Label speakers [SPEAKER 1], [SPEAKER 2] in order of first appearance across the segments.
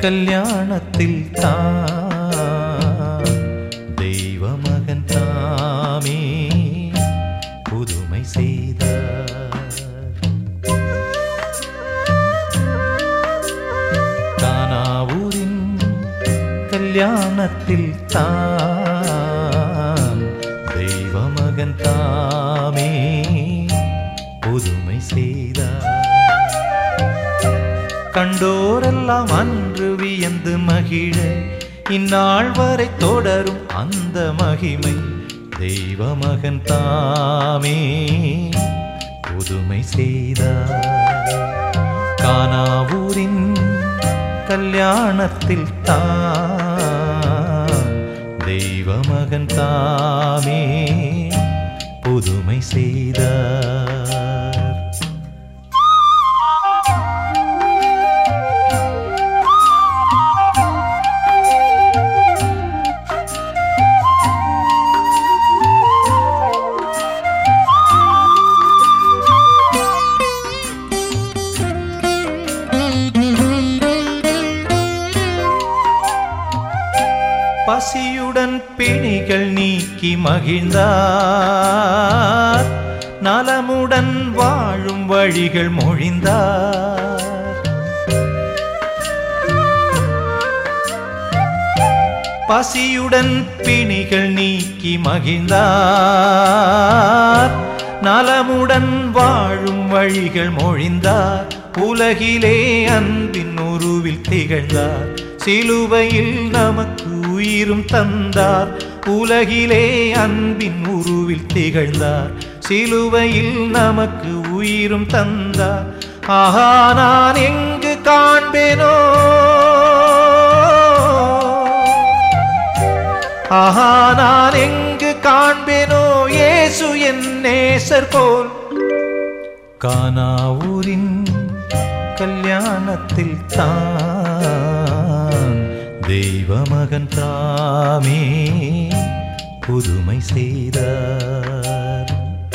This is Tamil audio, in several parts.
[SPEAKER 1] கல்யாணத்தில் தான் தெய்வ மகன் தாமே புதுமை செய்தார். கானாவூரின் கல்யாணத்தில் தான் தெய்வ மகன் தாமே புதுமை செய்தார். கண்டோரெல்லாம் அன்று வியந்து மகிழ இந்நாள் வரை தொடரும் அந்த மகிமை தெய்வ மகன் தாமே புதுமை செய்தார். கானாவூரின் கல்யாணத்தில் தான் தெய்வ மகன் தாமே புதுமை செய்தார். பசியுடன் பிணிகள் நீக்கி மகிழ்ந்தார், நலமுடன் வாழும் வழிகள் மொழிந்தார். பசியுடன் பிணிகள் நீக்கி மகிழ்ந்தார், நலமுடன் வாழும் வழிகள் மொழிந்தார். உலகிலே அன்பின் உருவில் திகழ்ந்தார், சிலுவையில் நமக்கு உயிரும் தந்தார். உலகிலே அன்பின் உருவில் திகழ்ந்தார், சிலுவையில் நமக்கு உயிரும் தந்தார். ஆஹா நான் எங்கு காண்பேனோ, ஆஹா நான் எங்கு காண்பேனோ இயேசு என் நேசர் போல். கானாவூரின் கல்யாணத்தில் தான் தெய்வ மகன் தாமே புதுமை செய்தார்.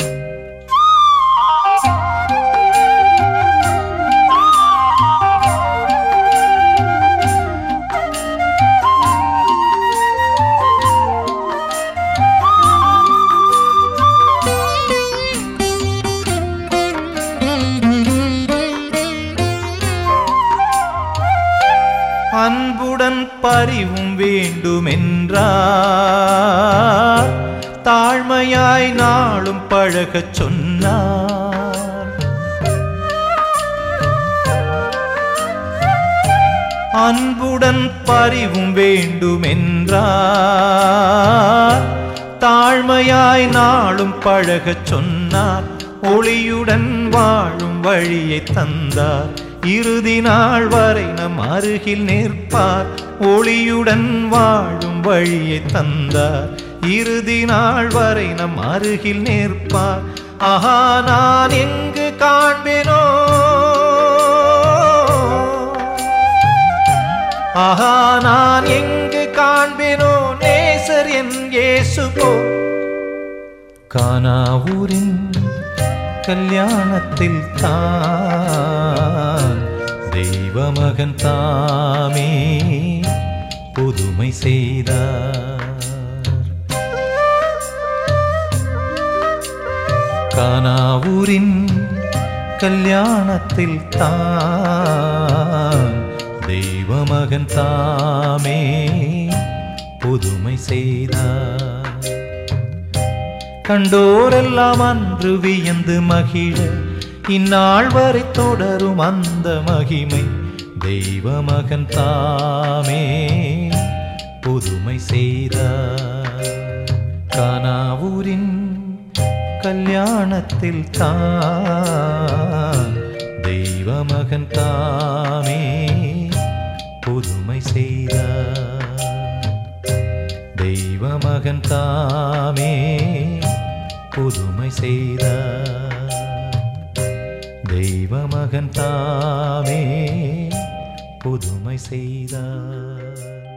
[SPEAKER 1] அன்புடன் பரிவும் வேண்டுமென்றார், தாழ்மையாய் நாளும் பழகச் சொன்னார். அன்புடன் பரிவும் வேண்டுமென்றார், தாழ்மையாய் நாளும் பழகச் சொன்னார். ஒளியுடன் வாழும் வழியை தந்தார், இறுதி நாள் வரை நம் அருகில் நிற்பார். ஒளியுடன் வாழும் வழியை தந்தார், இறுதி நாள் வரை நம் அருகில் நிற்பார். ஆஹா நான் எங்கு காண்பேனோ, ஆஹா நான் எங்கு காண்பேனோ நேசர் என் இயேசு போல். கானாவூரின் கல்யாணத்தில் தான் தெய்வ மகன் தாமே புதுமை செய்தார். கானாவூரின் கல்யாணத்தில் தான் தெய்வ மகன் தாமே புதுமை செய்தார். கண்டோரெல்லாம் அன்று வியந்து மகிழ இந்நாள் வரை தொடரும் அந்த மகிமை தெய்வ மகன் தாமே புதுமை செய்தார். கானாவூரின் கல்யாணத்தில் தான் தெய்வ மகன் தாமே புதுமை செய்தார். தெய்வ மகன் தாமே புதுமை செய்தார். தெய்வ மகன் தாமே புதுமை செய்தார்.